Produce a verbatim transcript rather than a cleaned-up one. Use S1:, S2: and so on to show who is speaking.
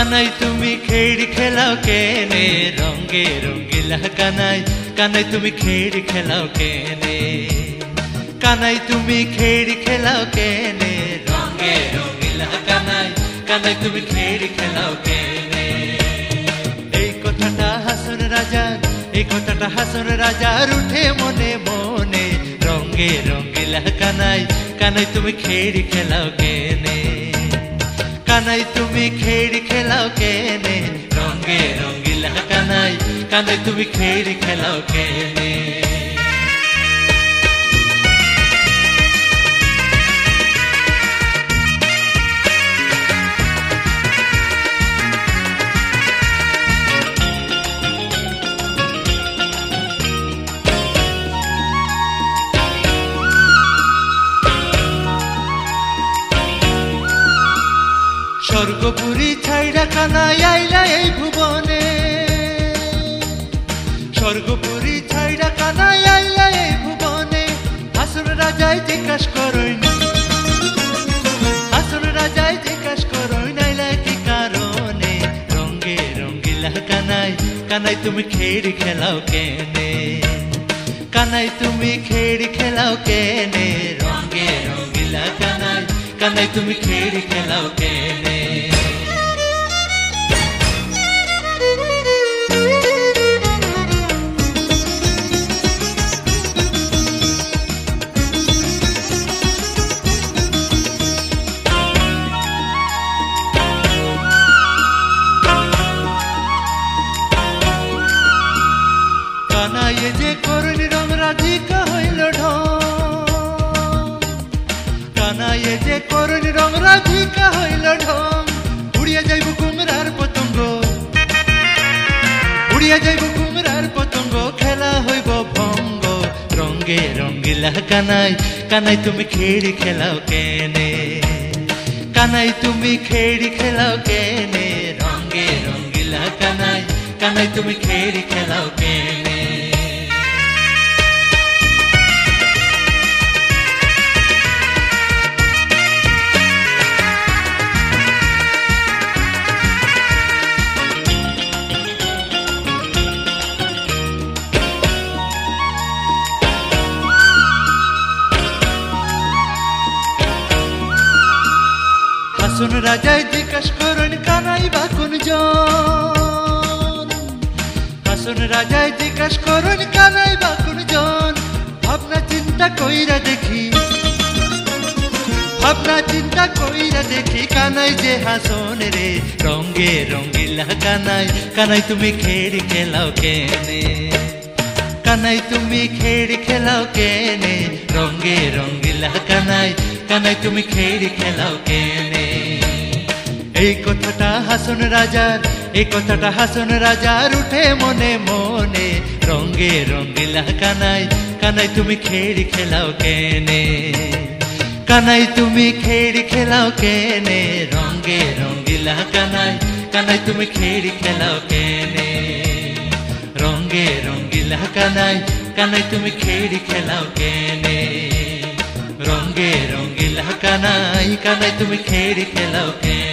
S1: কানাই তুমি খেড়ি খেলাও কেনে রঙে রঙিলা কানাই কানাই তুমি খেড়ি খেলাও কেনে কানাই তুমি খেড়ি খেলাও কেনে রঙে রঙিলা কানাই কানাই তুমি খেড়ি খেলাও কেনে এই কথাটা হাসন রাজার এই কথাটা হাসন রাজার উঠে মনে মনে রঙে রঙিলা কানাই কানাই তুমি খেড়ি খেলাও কেনে কানাই তুমি খেড়ি খেলাও কেনে রঙে রঙিলা কানাই কানাই তুমি খেড়ি খেলাও কেনে স্বর্গপুরী ছাইড়া কানাই আইলা এই ভুবনে স্বর্গপুরী ছাইড়া কানাই আইলা এই ভুবনে হাসন রাজাই জিজ্ঞাস করইন হাসন রাজাই জিজ্ঞাস করইন আইলা কি কারণে রঙে রঙিলা কানাই কানাই তুমি খেড়ি খেলাও কেনে কানাই তুমি খেড়ি খেলাও কেনে রঙে রঙিলা কানাই কানাই তুমি খেড়ি খেলাও কেনে কানাই যে করুণী রঙ রাধিকা হইল ঢং কানাই যে করুণী রঙ রাধিকা হইল ঢং উড়িয়া যাইব কুমড়ার পতঙ্গ উড়িয়া যাইব কুমড়ার পতঙ্গ খেলা হইব ভঙ্গ রঙে রঙিলা কানাই কানাই তুমি খেড়ি খেলাও কেনে কানাই তুমি খেড়ি খেলাও কেনে রঙে রঙিলা কানাই কানাই তুমি খেড়ি খেলাও কেনে হাসন রাজাই জিজ্ঞাস করেন কানাই বা কোন জন হাসন রাজাই জিজ্ঞাস করেন কানাই বা কোন জন ভাবনা চিন্তা কইরা দেখি ভাবনা চিন্তা কইরা দেখি কানাই যে হাসন রে রঙে রঙিলা কানাই কানাই তুমি খেড়ি খেলাও কেনে কানাই তুমি খেড়ি খেলাও কেনে রঙে রঙিলা কানাই কানাই তুমি খেড়ি খেলাও কেনে এই কথাটা হাসন রাজার এই কথাটা হাসন রাজার উঠে মনে মনে রঙে রঙিলা কানাই কানাই তুমি খেড়ি খেলাও কেনে কানাই তুমি খেড়ি খেলাও কেনে রঙে রঙিলা কানাই কানাই তুমি খেড়ি খেলাও কেনে রঙে রঙিলা কানাই কানাই তুমি খেড়ি খেলাও কেনে রঙে রঙিলা কানাই কানাই তুমি খেড়ি খেলাও কেনে।